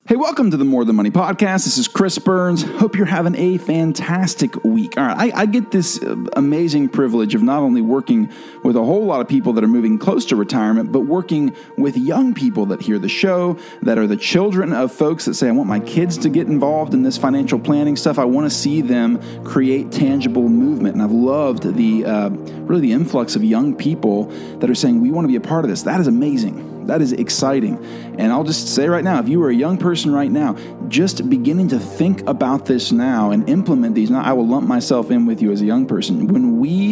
Hey, welcome to the More Than Money podcast. This is Chris Burns. Hope you're having a fantastic week. All right, I get this amazing privilege of not only working with a whole lot of people that are moving close to retirement, but working with young people that hear the show, that are the children of folks that say, I want my kids to get involved in this financial planning stuff. I want to see them create tangible movement. And I've loved the influx of young people that are saying, we want to be a part of this. That is amazing. That is exciting. And I'll just say right now, if you are a young person right now, just beginning to think about this now and implement these. Now, I will lump myself in with you as a young person. When we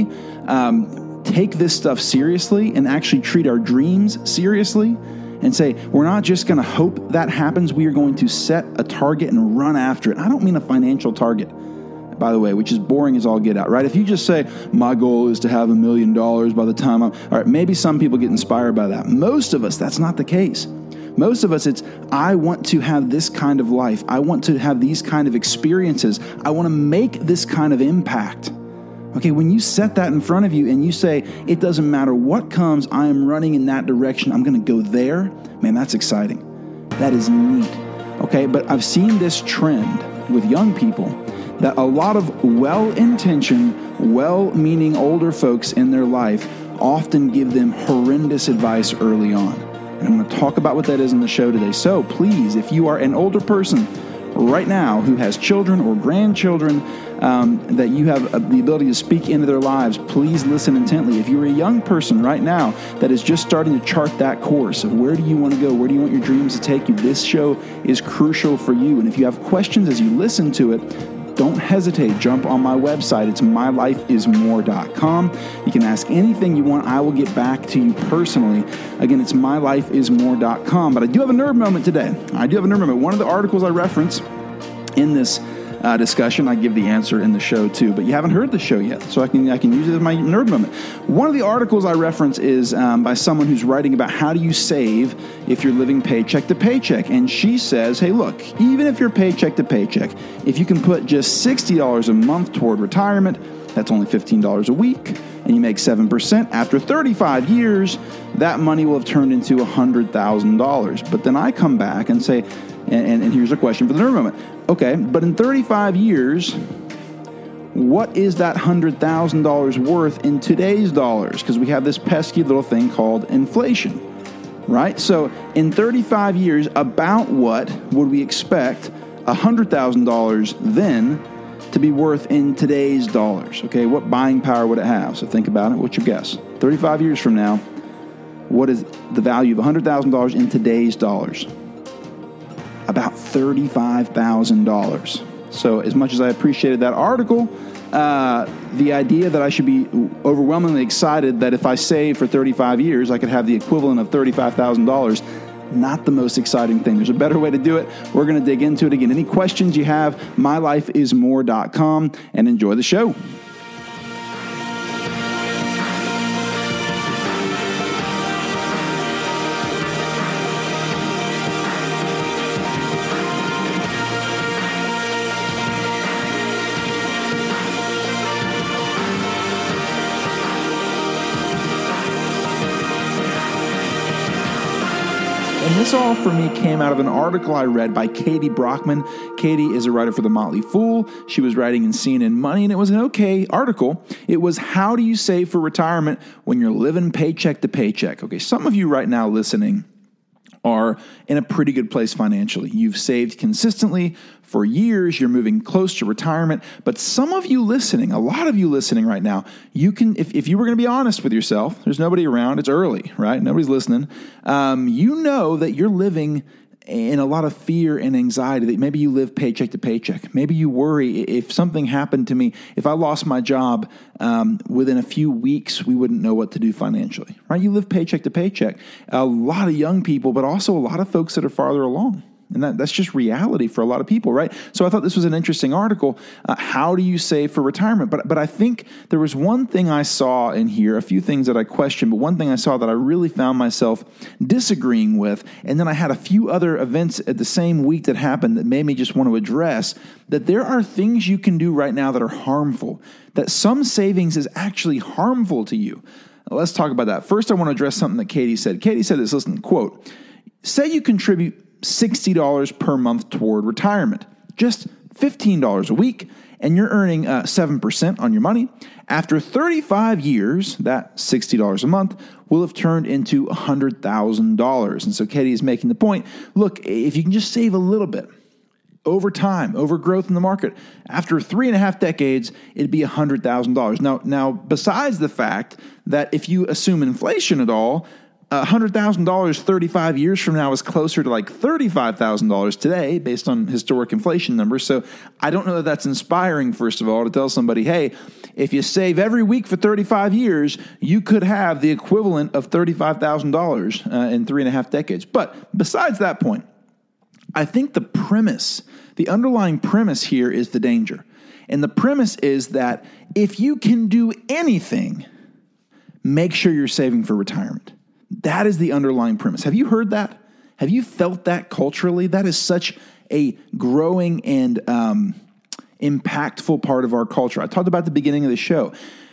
take this stuff seriously and actually treat our dreams seriously and say, we're not just going to hope that happens. We are going to set a target and run after it. I don't mean a financial target, by the way, which is boring as all get out, right? If you just say, my goal is to have $1 million by the time all right, maybe some people get inspired by that. Most of us, that's not the case. Most of us, it's, I want to have this kind of life. I want to have these kind of experiences. I want to make this kind of impact. Okay, when you set that in front of you and you say, it doesn't matter what comes, I am running in that direction. I'm going to go there. Man, that's exciting. That is neat. Okay, but I've seen this trend with young people that a lot of well-intentioned, well-meaning older folks in their life often give them horrendous advice early on. And I'm going to talk about what that is in the show today. So please, if you are an older person right now who has children or grandchildren that you have the ability to speak into their lives, please listen intently. If you're a young person right now that is just starting to chart that course of where do you want to go, where do you want your dreams to take you, this show is crucial for you. And if you have questions as you listen to it, don't hesitate. Jump on my website. It's mylifeismore.com. You can ask anything you want. I will get back to you personally. Again, it's mylifeismore.com. But I do have a nerd moment today. One of the articles I reference in this discussion, I give the answer in the show too, but you haven't heard the show yet, so I can use it as my nerd moment. One of the articles I reference is by someone who's writing about how do you save if you're living paycheck to paycheck, and she says, hey, look, even if you're paycheck to paycheck, if you can put just $60 a month toward retirement, that's only $15 a week, and you make 7%. After 35 years, that money will have turned into $100,000. But then I come back and say, and here's a question for the nerd moment. Okay, but in 35 years, what is that $100,000 worth in today's dollars? Because we have this pesky little thing called inflation, right? So in 35 years, about what would we expect $100,000 then to be worth in today's dollars? Okay, what buying power would it have? So think about it. What's your guess? 35 years from now, what is the value of $100,000 in today's dollars? About $35,000. So as much as I appreciated that article, the idea that I should be overwhelmingly excited that if I save for 35 years, I could have the equivalent of $35,000, not the most exciting thing. There's a better way to do it. We're going to dig into it again. Any questions you have, mylifeismore.com, and enjoy the show. And this all for me came out of an article I read by Katie Brockman. Katie is a writer for The Motley Fool. She was writing in CNN Money, and it was an okay article. It was, how do you save for retirement when you're living paycheck to paycheck? Okay, some of you right now listening are in a pretty good place financially. You've saved consistently for years. You're moving close to retirement. But some of you listening, a lot of you listening right now, you can, if you were going to be honest with yourself, there's nobody around. It's early, right? Nobody's listening. You know that you're living in a lot of fear and anxiety, that maybe you live paycheck to paycheck. Maybe you worry, if something happened to me, if I lost my job, within a few weeks, we wouldn't know what to do financially, right? You live paycheck to paycheck. A lot of young people, but also a lot of folks that are farther along. And that's just reality for a lot of people, right? So I thought this was an interesting article. How do you save for retirement? But I think there was one thing I saw in here, a few things that I questioned, but one thing I saw that I really found myself disagreeing with. And then I had a few other events at the same week that happened that made me just want to address that there are things you can do right now that are harmful, that some savings is actually harmful to you. Let's talk about that. First, I want to address something that Katie said. Katie said this, listen, quote, say you contribute $60 per month toward retirement. Just $15 a week, and you're earning 7% on your money. After 35 years, that $60 a month will have turned into $100,000. And so Katie is making the point, look, if you can just save a little bit over time, over growth in the market, after 3.5 decades, it'd be $100,000. Now, besides the fact that if you assume inflation at all, $100,000 35 years from now is closer to like $35,000 today based on historic inflation numbers. So I don't know that that's inspiring, first of all, to tell somebody, hey, if you save every week for 35 years, you could have the equivalent of $35,000 in 3.5 decades. But besides that point, I think the underlying premise here is the danger. And the premise is that if you can do anything, make sure you're saving for retirement. That is the underlying premise. Have you heard that? Have you felt that culturally? That is such a growing and impactful part of our culture. I talked about at the beginning of the show.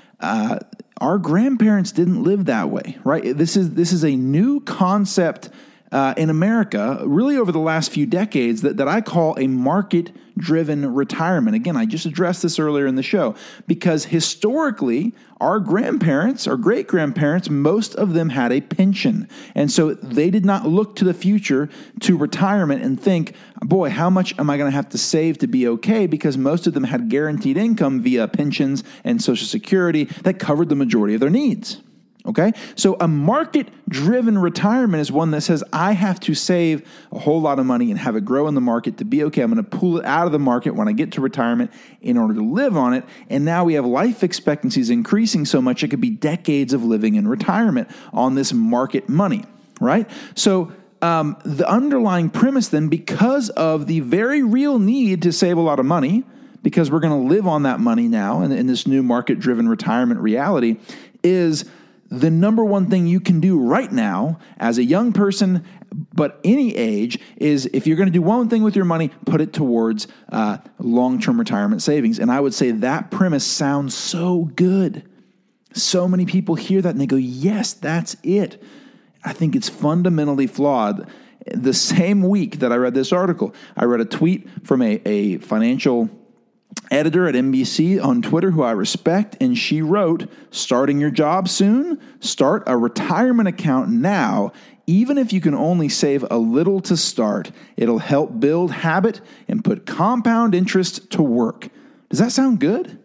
Our grandparents didn't live that way, right? This is a new concept in America, really over the last few decades, that I call a market-driven retirement. Again, I just addressed this earlier in the show, because historically, our grandparents, our great-grandparents, most of them had a pension. And so they did not look to the future, to retirement, and think, boy, how much am I going to have to save to be okay? Because most of them had guaranteed income via pensions and Social Security that covered the majority of their needs. Okay? So a market-driven retirement is one that says, I have to save a whole lot of money and have it grow in the market to be okay. I'm going to pull it out of the market when I get to retirement in order to live on it. And now we have life expectancies increasing so much it could be decades of living in retirement on this market money, right? So the underlying premise then, because of the very real need to save a lot of money, because we're going to live on that money now in this new market-driven retirement reality, is the number one thing you can do right now as a young person, but any age, is if you're going to do one thing with your money, put it towards long-term retirement savings. And I would say that premise sounds so good. So many people hear that and they go, yes, that's it. I think it's fundamentally flawed. The same week that I read this article, I read a tweet from a financial editor at NBC on Twitter who I respect, and she wrote, starting your job soon, start a retirement account now. Even if you can only save a little to start, it'll help build habit and put compound interest to work. Does that sound good?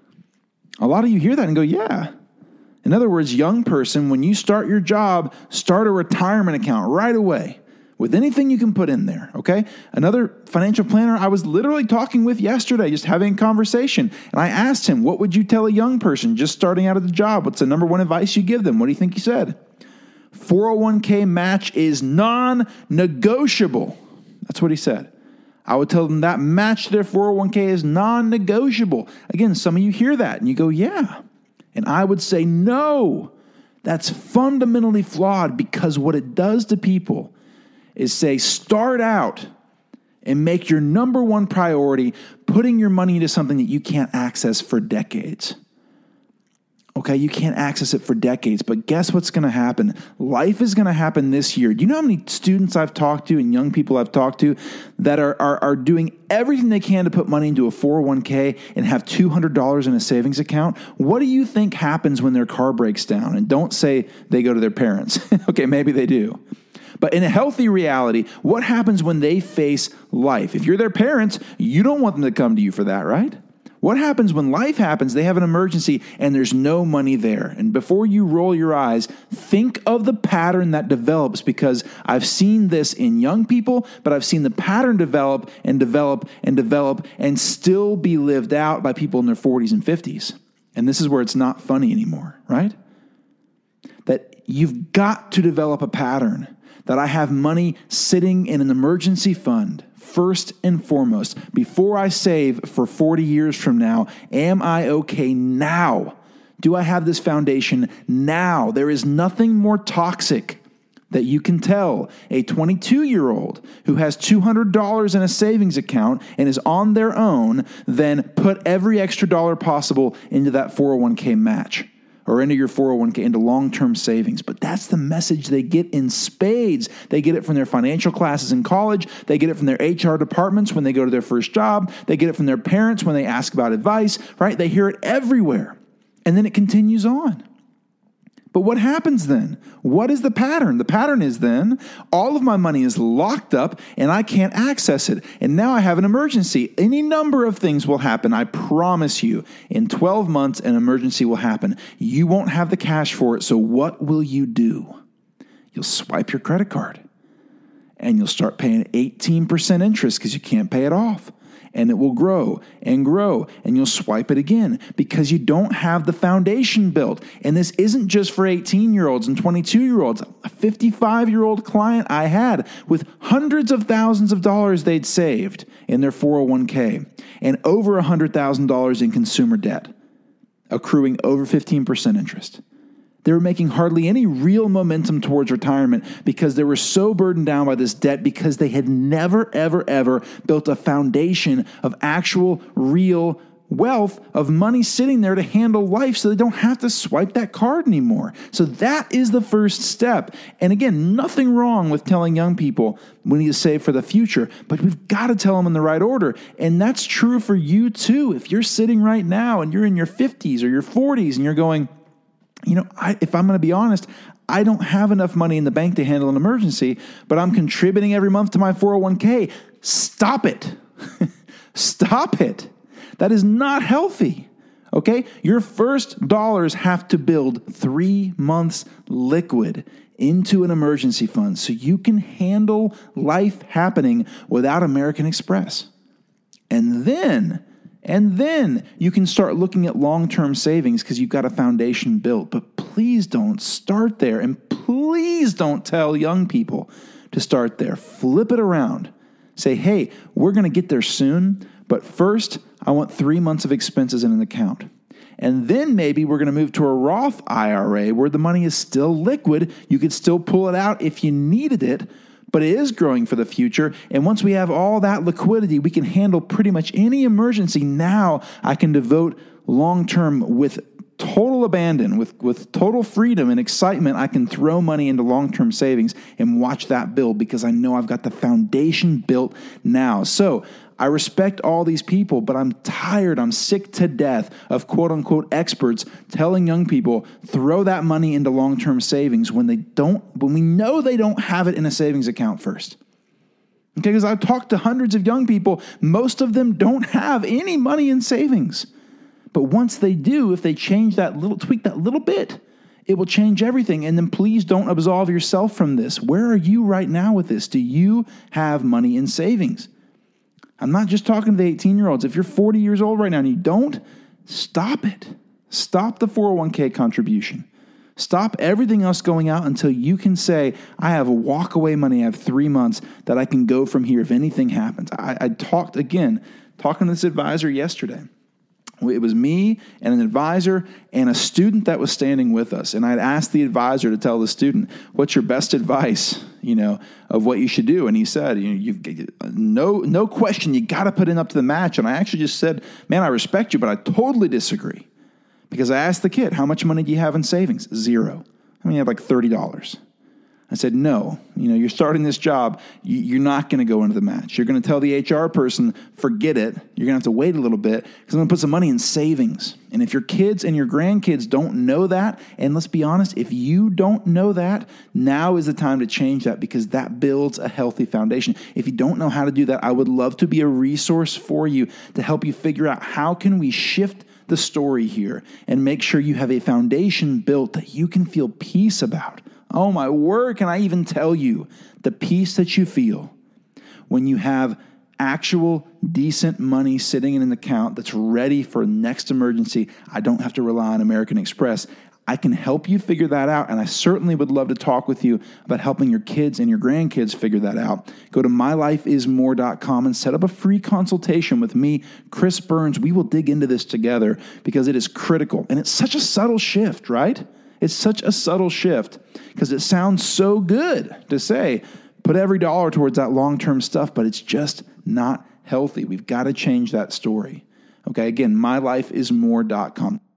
A lot of you hear that and go, yeah. In other words, young person, when you start your job, start a retirement account right away with anything you can put in there, okay? Another financial planner I was literally talking with yesterday, just having a conversation, and I asked him, what would you tell a young person just starting out of the job? What's the number one advice you give them? What do you think he said? 401k match is non-negotiable. That's what he said. I would tell them that match to their 401k is non-negotiable. Again, some of you hear that and you go, yeah. And I would say, no, that's fundamentally flawed, because what it does to people is say, start out and make your number one priority putting your money into something that you can't access for decades. Okay, you can't access it for decades, but guess what's going to happen? Life is going to happen this year. Do you know how many students I've talked to and young people I've talked to that are doing everything they can to put money into a 401k and have $200 in a savings account? What do you think happens when their car breaks down? And don't say they go to their parents. Okay, maybe they do. But in a healthy reality, what happens when they face life? If you're their parents, you don't want them to come to you for that, right? What happens when life happens, they have an emergency, and there's no money there? And before you roll your eyes, think of the pattern that develops, because I've seen this in young people, but I've seen the pattern develop and develop and develop and still be lived out by people in their 40s and 50s. And this is where it's not funny anymore, right? That you've got to develop a pattern that I have money sitting in an emergency fund. First and foremost, before I save for 40 years from now, am I okay now? Do I have this foundation now? There is nothing more toxic that you can tell a 22-year-old who has $200 in a savings account and is on their own than put every extra dollar possible into that 401k match. or into your 401k, into long-term savings. But that's the message they get in spades. They get it from their financial classes in college. They get it from their HR departments when they go to their first job. They get it from their parents when they ask about advice, right? They hear it everywhere. And then it continues on. But what happens then? What is the pattern? The pattern is then all of my money is locked up and I can't access it. And now I have an emergency. Any number of things will happen. I promise you, in 12 months, an emergency will happen. You won't have the cash for it. So what will you do? You'll swipe your credit card and you'll start paying 18% interest because you can't pay it off. And it will grow, and you'll swipe it again because you don't have the foundation built. And this isn't just for 18-year-olds and 22-year-olds. A 55-year-old client I had with hundreds of thousands of dollars they'd saved in their 401k and over $100,000 in consumer debt, accruing over 15% interest. They were making hardly any real momentum towards retirement because they were so burdened down by this debt because they had never, ever, ever built a foundation of actual, real wealth, of money sitting there to handle life so they don't have to swipe that card anymore. So that is the first step. And again, nothing wrong with telling young people we need to save for the future, but we've got to tell them in the right order. And that's true for you too. If you're sitting right now and you're in your 50s or your 40s and you're going, if I'm going to be honest, I don't have enough money in the bank to handle an emergency, but I'm contributing every month to my 401k. Stop it. Stop it. That is not healthy. Okay? Your first dollars have to build 3 months liquid into an emergency fund so you can handle life happening without American Express. And then you can start looking at long-term savings because you've got a foundation built. But please don't start there. And please don't tell young people to start there. Flip it around. Say, hey, we're going to get there soon, but first I want 3 months of expenses in an account. And then maybe we're going to move to a Roth IRA where the money is still liquid. You could still pull it out if you needed it, but it is growing for the future. And once we have all that liquidity, we can handle pretty much any emergency. Now I can devote long-term with total abandon, with total freedom and excitement. I can throw money into long-term savings and watch that build because I know I've got the foundation built now. So I respect all these people, but I'm tired, I'm sick to death of quote-unquote experts telling young people, throw that money into long-term savings when we know they don't have it in a savings account first. Okay, because I've talked to hundreds of young people, most of them don't have any money in savings. But once they do, if they tweak that little bit, it will change everything. And then please don't absolve yourself from this. Where are you right now with this? Do you have money in savings? I'm not just talking to the 18-year-olds. If you're 40 years old right now and you don't, stop it. Stop the 401k contribution. Stop everything else going out until you can say, I have a walk-away money. I have 3 months that I can go from here if anything happens. I talking to this advisor yesterday. It was me and an advisor and a student that was standing with us. And I'd asked the advisor to tell the student, what's your best advice, of what you should do? And he said, no question, you got to put in up to the match. And I actually just said, man, I respect you, but I totally disagree. Because I asked the kid, how much money do you have in savings? Zero. You have like $30. I said, no, you're starting this job. You're not going to go into the match. You're going to tell the HR person, forget it. You're going to have to wait a little bit because I'm going to put some money in savings. And if your kids and your grandkids don't know that, and let's be honest, if you don't know that, now is the time to change that because that builds a healthy foundation. If you don't know how to do that, I would love to be a resource for you to help you figure out how can we shift the story here and make sure you have a foundation built that you can feel peace about. Oh my word, can I even tell you the peace that you feel when you have actual decent money sitting in an account that's ready for next emergency? I don't have to rely on American Express. I can help you figure that out, and I certainly would love to talk with you about helping your kids and your grandkids figure that out. Go to mylifeismore.com and set up a free consultation with me, Chris Burns. We will dig into this together because it is critical, and it's such a subtle shift, right? It's such a subtle shift because it sounds so good to say, put every dollar towards that long-term stuff, but it's just not healthy. We've got to change that story. Okay, again, mylifeismore.com.